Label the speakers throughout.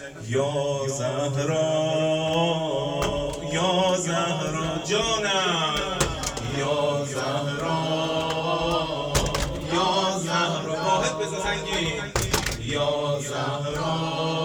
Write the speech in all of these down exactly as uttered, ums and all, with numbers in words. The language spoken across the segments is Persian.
Speaker 1: یا زهرا یا زهرا جانم، یا زهرا یا زهرا واحد بزن سنگین، یا زهرا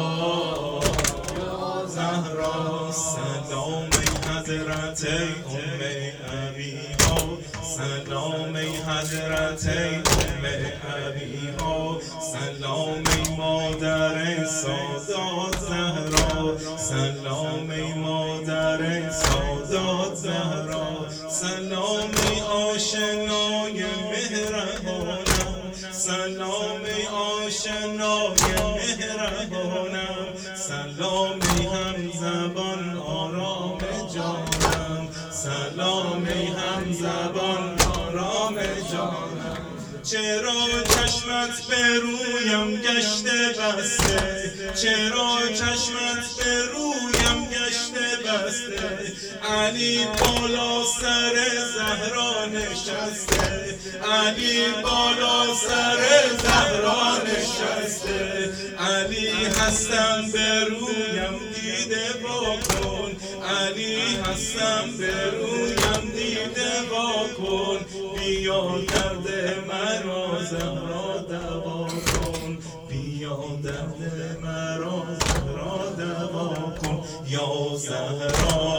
Speaker 1: یا زهرا سلام حضرت ام ابیها، سلام حضرت ام ابیها، سلام مادر سادات زهرا، سلام مادر سادات زهرا، سلام آشنای مهربانم، سلام آشنای مهربانم، سلامی هم زبان آرام جانم، سلامی هم زبان آرام جانم. چرا چشمت به رویم گشته بسته، چرا چشمت به رویم گشته بسته، علی بالا سر زهرا نشسته، علی بالا سر زهرا نشسته، علی هستم به رویم دیده واکن، علی هستم به رویم دیده واکن، بیا درد مرا زهرا دوا کن، بیا درد مرا زهرا دوا کن، یا زهرا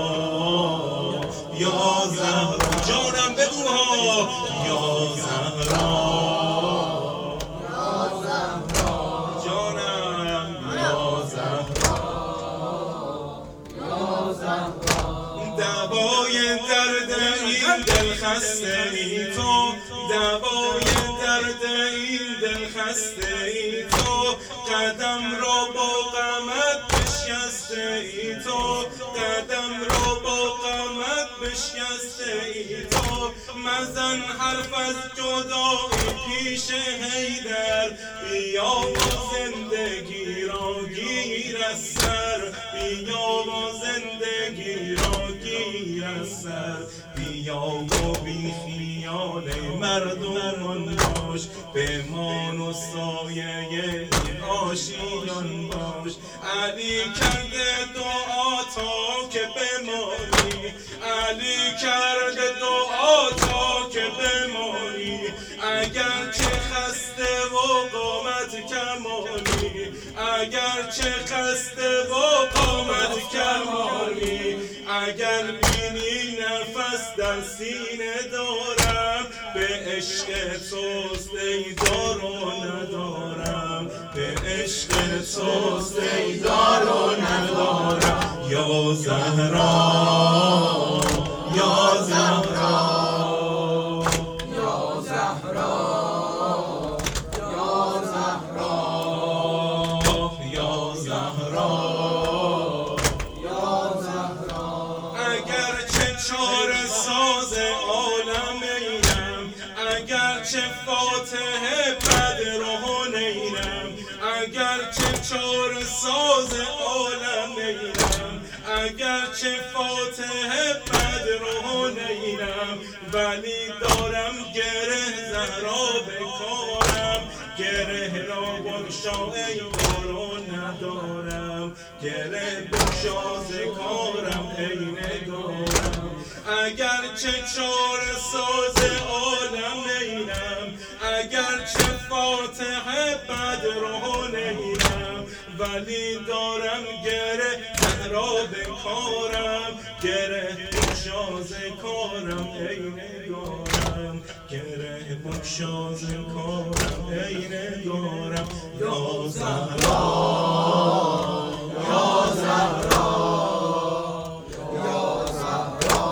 Speaker 1: یا زهرا جانم بگو ها، یا زهرا یا زهرا جانم، یا زهرا یا زهرا دوای درد این دل خسته ای تو، دوای درد این دل خسته ای تو، قدم را با غمت بشکسته ای تو، قدم را با غمت بشکسته ای تو، مزن حرف از جدایی پیش حیدر، بیا و زندگی را گیر از سر، بیا و زندگی را گیر از سر، بیا و بی خیال مردمان باش، بمان و سایه این آشیان باش، علی کرده دعا تا که بمانی، علی کرده دعا تا که بمانی، اگر چه خسته و قامت کمانی، اگر چه خسته و قامت کمانی، اگر بینی نفس در سینه دارم، به عشق توست ای دار و ندارم، به عشق توست ای دار و ندارم، یا زهرا یا زهرا یا زهرا یا زهرا یا زهرا یا زهرا اگر چه چاره ساز عالم اینم، اگر چه فاتح بدر و حنینم، اگر چه چاره ساز عالم اینم، اگر چه فاتح بدر و حنینم، ولی دارم گره زهرا به کارم، گره را بگشا ای کارو ندارم، گره بگشا ز کارم ای ندارم، اگر چه چاره ساز عالم اینم، اگر چه فاتح بدر و حنینم، ولی دارم گره زهرا به کارم، گره بگشا ز کارم ای ندارم، گره بگشا ز کارم ای ندارم، یا زهرا یا زهرا یا زهرا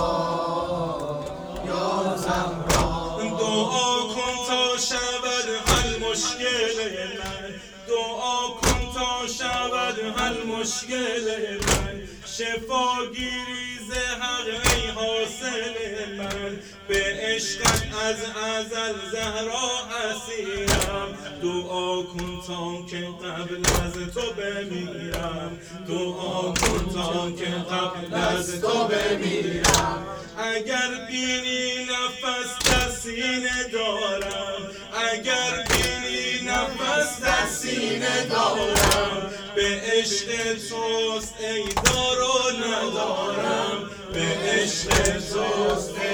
Speaker 1: یا زهرا دعا کن تا شود حل مشکل من، دعا کن تا شود حل مشکل من، شفا گیری ز حق ای حاصل من، به عشقت از ازل زهرا اسیرم، دعا کن تا که قبل از تو بمیرم، دعا کن تا که قبل از تو بمیرم، اگر بینی نفس در سینه دارم، اگر بینی نفس در سینه دارم، به عشق توست ای دار و ندارم، به عشق توست